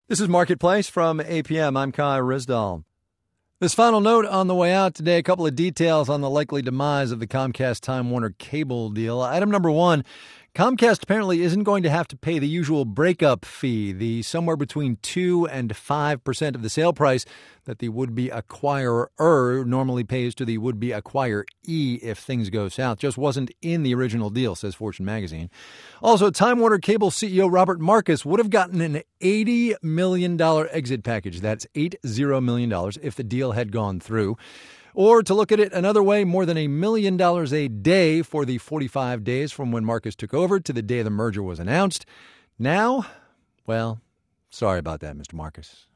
This is Marketplace from APM. I'm Kai Ryssdal. This final note on the way out today, a couple of details on the likely demise of the Comcast-Time Warner cable deal. Item number one, Comcast apparently isn't going to have to pay the usual breakup fee, the somewhere between 2 and 5% of the sale price that the would-be acquirer normally pays to the would-be acquiree if things go south. Just wasn't in the original deal, says Fortune magazine. Also, Time Warner Cable CEO Robert Marcus would have gotten an $80 million exit package. That's $80 million if the deal had gone through. Or to look at it another way, more than $1 million a day for the 45 days from when Marcus took over to the day the merger was announced. Now, well, sorry about that, Mr. Marcus.